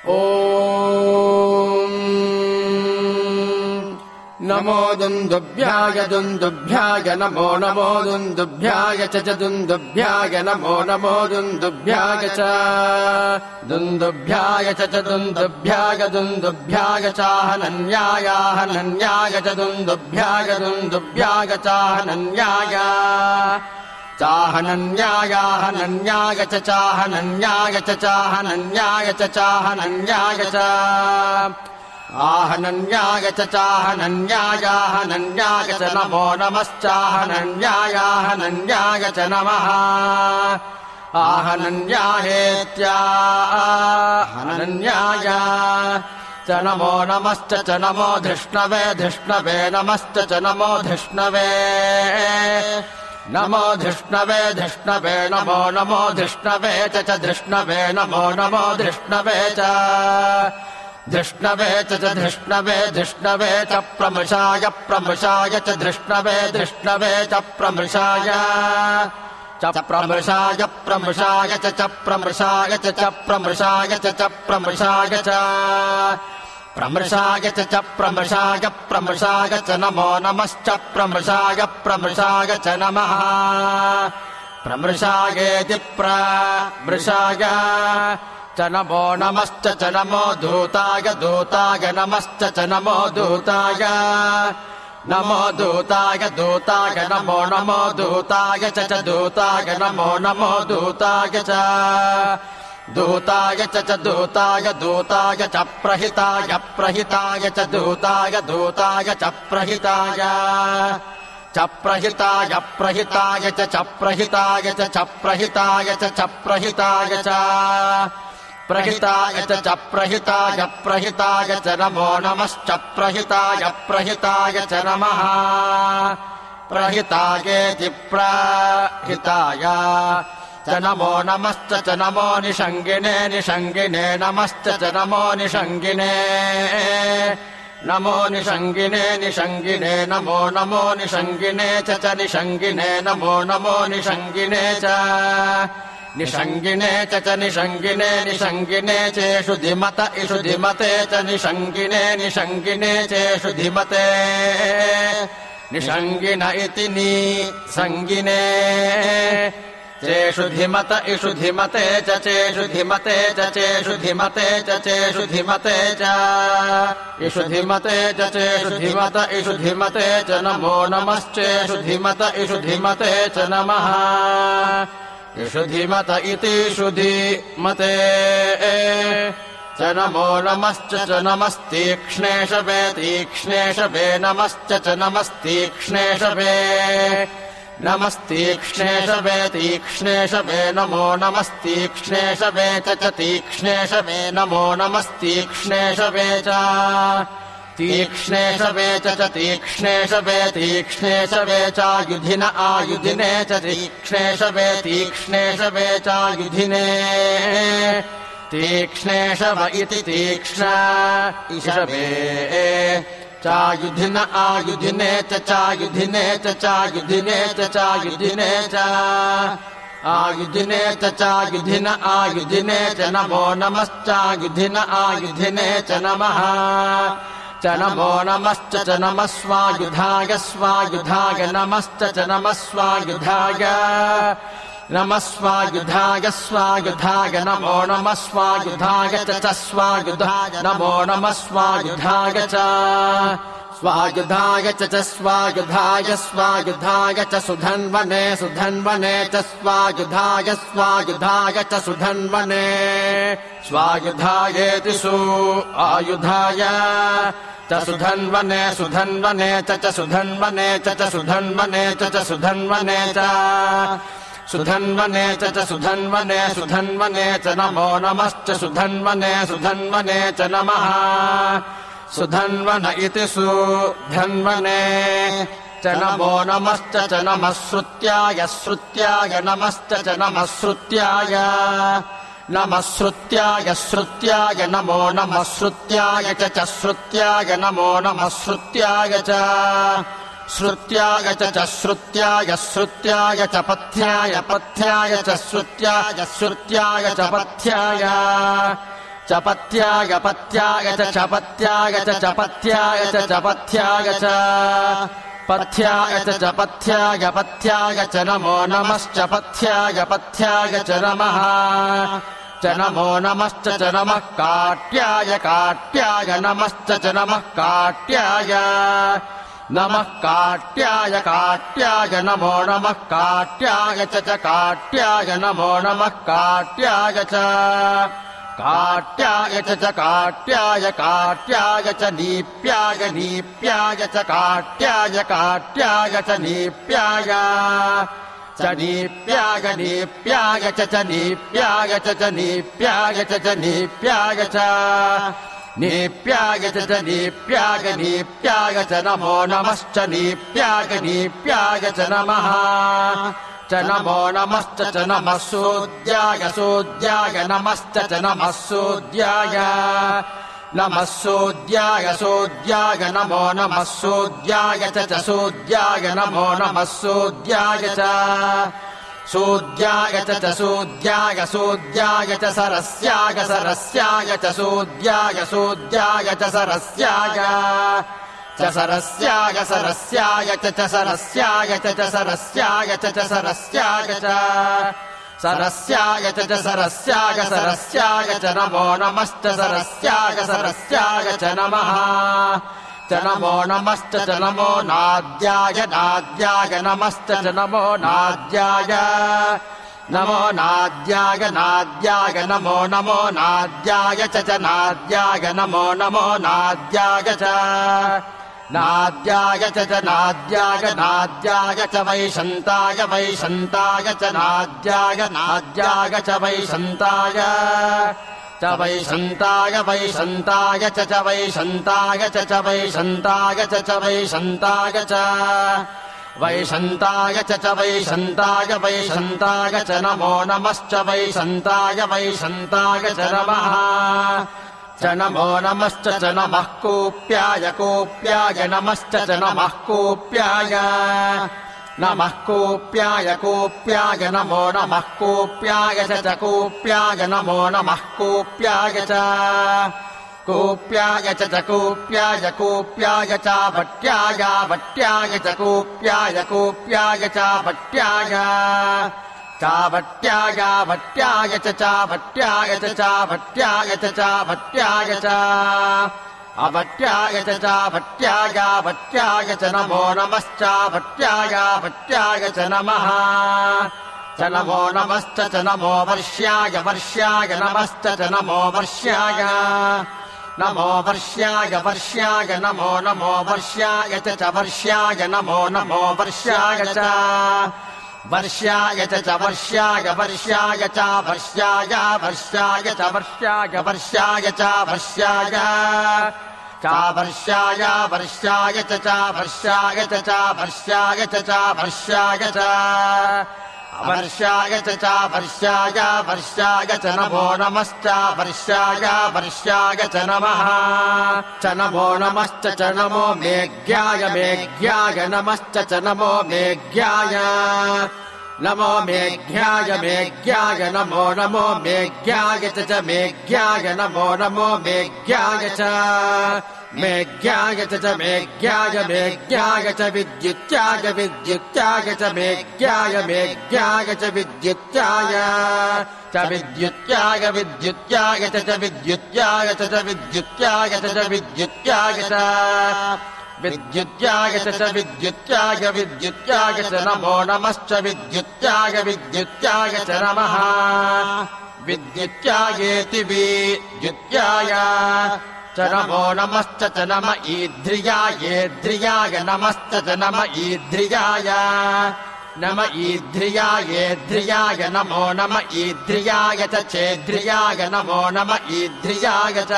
ॐ नमो दुन्दुभ्याय नमो नमो दुन्दुभ्याय च दुन्दुभ्याय नमो नमो दुन्दुभ्याय च दुन्दुभ्याय च दुन्दुभ्याय चाहनन्याय हनन्याय च दुन्दुभ्याय चाहनन्याय चाहनन्याय हनन्याय च चाहनन्याय च चाहनन्याय च चाहनन्याय च आहनन्याय च चाहनन्याय हनन्याय च नमो नमश्चाहनन्याय हनन्याय च नमः आहनन्यायेत्याहनन्याय च नमो नमश्च च नमो धिष्णवे धिष्णवे नमश्च च नमो धिष्णवे नमो धिष्णवे धिष्णवे नमो नमो धिष्णवे च धिष्णवे नमो नमो धिष्णवे च धिष्णवे च धिष्णवे धिष्णवे च प्रमृषाय प्रमृषाय च धिष्णवे धिष्णवे च प्रमृषाय च प्रमृषाय प्रमृषाय च प्रमृषाय च प्रमृषाय च प्रमृषाय च प्रमृषाय च प्रमृषाय प्रमृषाय च नमो नमश्च प्रमृषाय प्रमृषाय च नमः प्रमृषायेति प्रमृषाय च नमो नमश्च च नमो दूताय दूताय नमश्च च नमो दूताय नमो दूताय दूताय नमो नमो दूताय च दूताय नमो नमो दूताय च दूताय च दूताय दूताय च प्रहिताय प्रहिताय च दूताय दूताय च प्रहिताय च प्रहिताय प्रहिताय च प्रहिताय च प्रहिताय च प्रहिताय च प्रहिताय च प्रहिताय प्रहिताय च नमो नमश्च प्रहिताय प्रहिताय च नमः प्रहितायेति प्रहिताय च नमो नमश्च च नमो निषङ्गिने निषङ्गिने नमश्च च नमो निषङ्गिने नमो निषङ्गिने निषङ्गिने नमो नमो निषङ्गिने च निषङ्गिने नमो नमो निषङ्गिने च निषङ्गिने च निषङ्गिने निषङ्गिने चेषु धिमत इषु धिमते च निषङ्गिने निषङ्गिने चेषु धिमते निषङ्गिन इति निसङ्गिने चेषु धिमत इषु धिमते च चेषु धिमते च चेषु धिमते च चेषु धिमते च इषु धिमते च चेषु धिमत इषु धिमते च नमो नमश्चेषु धिमत इषु धिमते च नमः इषु धिमत इति इषु धिमते च नमो नमश्च च नमस्तीक्ष्णेषवे तीक्ष्णेषवे नमश्च च नमस्तीक्ष्णेषवे नमस्तीक्ष्णेषवे तीक्ष्णेषवे नमो नमस्तीक्ष्णेषवे च तीक्ष्णेषवे नमो नमस्तीक्ष्णेषवे च तीक्ष्णेषवे च तीक्ष्णेषवे तीक्ष्णेषवे चायुधिन आयुधिने च तीक्ष्णेषवे तीक्ष्णेषवे चायुधिने तीक्ष्णेषव इति तीक्ष्ण इषवे चायुधिन आयुधिने च चायुधिने च चायुधिने च चायुधिने च आयुधिने च चायुधिन आयुधिने च नमो नमश्चायुधिन आयुधिने च नमः च नमो नमश्च च नमः स्वायुधाय स्वायुधाय नमश्च च नमः स्वायुधाय नमः स्वायुधाय स्वायुधाय नमो नमः स्वायुधाय च स्वायुधाय नमो नमः स्वायुधाय च स्वायुधाय च स्वायुधाय स्वायुधाय च सुधन्वने सुधन्वने च स्वायुधाय स्वायुधाय च सुधन्वने स्वायुधायेति आयुधाय च सुधन्वने सुधन्वने च सुधन्वने च सुधन्वने च सुधन्वने च सुधन्वने च सुधन्वने सुधन्वने च नमो नमश्च सुधन्वने सुधन्वने च नमः सुधन्वन इति सुधन्वने च नमो नमश्च च नमः श्रुत्याय श्रुत्याय नमश्च च नमः श्रुत्याय नमः श्रुत्याय श्रुत्याय नमो नमः श्रुत्याय च श्रुत्याय नमो नमः श्रुत्याय च श्रुत्याय च श्रुत्याय श्रुत्याय च पथ्याय पथ्याय च श्रुत्याय श्रुत्याय च पथ्याय चपत्याय पत्याय च चपत्याय च चपत्याय च चपत्याय च पथ्याय च चपथ्याय पथ्याय च नमो नमश्च पथ्याय पथ्याय च नमः च नमो नमश्च च नमः काट्याय काट्याय नमश्च च नमः काट्याय नमः काट्याय काट्याय नमो नमः काट्याय च काट्याय नमो नमः काट्याय च काट्याय च काट्याय काट्याय च नीप्याय नीप्याय च काट्याय काट्याय च नीप्याय च नीप्याय नीप्याय च नीप्याय च नीप्याय च नीप्याय च नीप्याय च नीप्याय नीप्याय च नमो नमश्च नीप्याय नीप्याय च नमः च नमो नमश्च च नमः सूद्याय सूद्याय नमश्च च नमः सूद्याय नमः सूद्याय सूद्याय नमो नमः सूद्याय च सूद्याय नमो नमः सूद्याय च सूद्याय च सूद्याय सूद्याय च सरस्याय सरस्याय च सूद्याय सूद्याय च सरस्याय च सरस्याय सरस्याय च सरस्याय च सरस्याय च सरस्याय च सरस्याय च सरस्याय सरस्याय च नमो नमश्च सरस्याय सरस्याय च नमः च नमो नमश्च च नमो नाद्याय नाद्याय नमश्च च नमो नाद्याय नमो नाद्याय नाद्याय नमो नमो नाद्याय च नाद्याय नमो नमो नाद्याय च नाद्याय च नाद्याय नाद्याय च वैशन्ताय वैशन्ताय च नाद्याय नाद्याय च वैशन्ताय च वैशन्ताय वैशन्ताय च वैशन्ताय च वैशन्ताय च वैशन्ताय च वैशन्ताय च वैशन्ताय वैशन्ताय च नमो नमश्च वैशन्ताय वैशन्ताय च नमः च नमो नमश्च च नमः कूप्याय कूप्याय नमश्च च नमः कूप्याय नमः कूप्याय कूप्याय नमो नमः कूप्याय च कूप्याय नमो नमः कूप्याय च कूप्याय च कूप्याय कूप्याय च भट्याय भट्याय च कूप्याय कूप्याय च भट्याय चाभट्याय भट्याय च भट्याय च भट्याय च भट्याय च अभट्याय च भट्याय भट्याय च नमो नमश्च भट्याय भट्याय च नमः च नमो नमश्च च नमो वर्ष्याय वर्ष्याय नमश्च च नमो वर्ष्याय नमो वर्ष्याय वर्ष्याय नमो नमो वर्ष्याय च वर्ष्याय नमो नमो वर्ष्याय च वर्ष्याय च वर्ष्याय वर्ष्याय च वर्ष्याय वर्ष्याय च वर्ष्याय वर्ष्याय च वर्ष्याय वर्ष्याय वर्ष्याय च वर्ष्याय च वर्ष्याय च वर्ष्याय च वर्ष्याय च वर्ष्याय वर्ष्याय च नमो नमश्च वर्ष्याय वर्ष्याय च नमः च नमो नमश्च च नमो मेघ्याय मेघ्याय नमश्च च नमो मेघ्याय नमो मेघ्याय मेघ्याय नमो नमो मेघ्याय च मेघ्याय नमो नमो मेघ्याय च मेघ्याय च मेघ्याय मेघ्याय च विद्युत्याय विद्युत्याय च मेघ्याय मेघ्याय च विद्युत्याय विद्युत्याय विद्युत्याय च विद्युत्याय च विद्युत्याय च विद्युत्याय च विद्युत्याय च विद्युत्याय विद्युत्याय च नमो नमश्च विद्युत्याय विद्युत्याय च नमः विद्युत्यायेति विद्युत्याय च नमो नमश्च च नम ईध्रियायेध्रियाय नमश्च च नम ईध्रियाय नम ईध्रियायेध्रियाय नमो नम ईध्रियाय च चेध्रियाय नमो नम ईध्रियाय च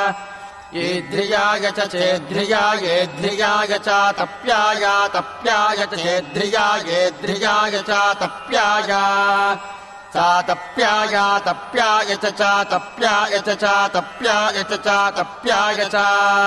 ईध्रियाय च चेध्रियायेध्रियाय च तप्याय तप्याय च चेध्रियायेध्रियाय च तप्याय तप्याय तप्याय च तप्याय च तप्याय च तप्याय च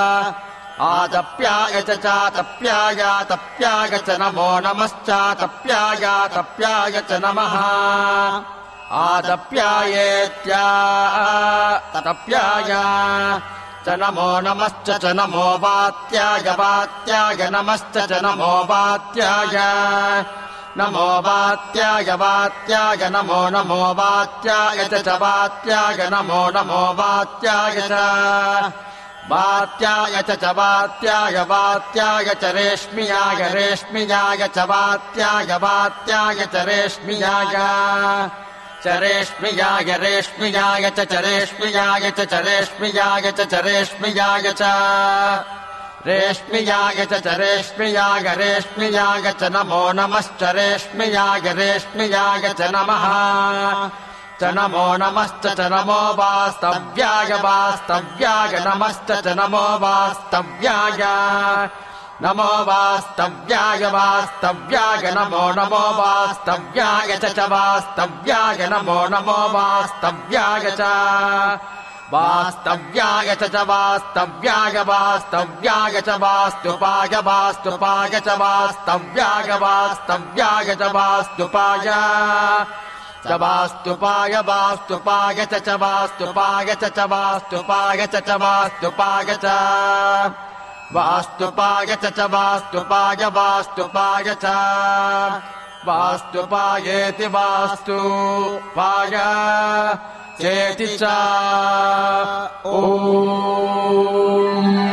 आतप्याय च तप्याय तप्याय च नमो नमश्च तप्याय तप्याय च नमः आदप्यायेत्या तप्याय च नमो नमश्च च नमो वात्याय वात्याय नमश्च च नमो वात्याय नमो वात्याय वात्याय नमो नमो वात्याय च वात्याय नमो नमो वात्याय च वात्याय च वात्याय वात्याय च रेश्मियाय रेश्मियाय च वात्याय वात्याय च रेश्मियाय च रेश्मियाय रेश्मियाय च रेश्मियाय च रेश्मियाय च रेश्मियाय च रेश्मियाय च रेश्मियाय रेश्मियाय च नमो नमश्च रेश्मियाय रेश्मियाय च नमः च नमो नमश्च च नमो वास्तव्याय वास्तव्याय नमश्च च नमो वास्तव्याय नमो वास्तव्याय वास्तव्याय नमो नमो वास्तव्याय च वास्तव्याय नमो नमो वास्तव्याय च वास्तव्याय च वास्तव्याय वास्तव्याय च वास्तुपाय वास्तुपाय च वास्तव्याय वास्तव्याय च वास्तुपाय च वास्तुपाय वास्तुपाय च वास्तुपाय च वास्तुपाय च वास्तुपाय च वास्तुपाय च वास्तुपाय वास्तुपाय च वास्तुपायेति वास्तुपाय चेति च ॐ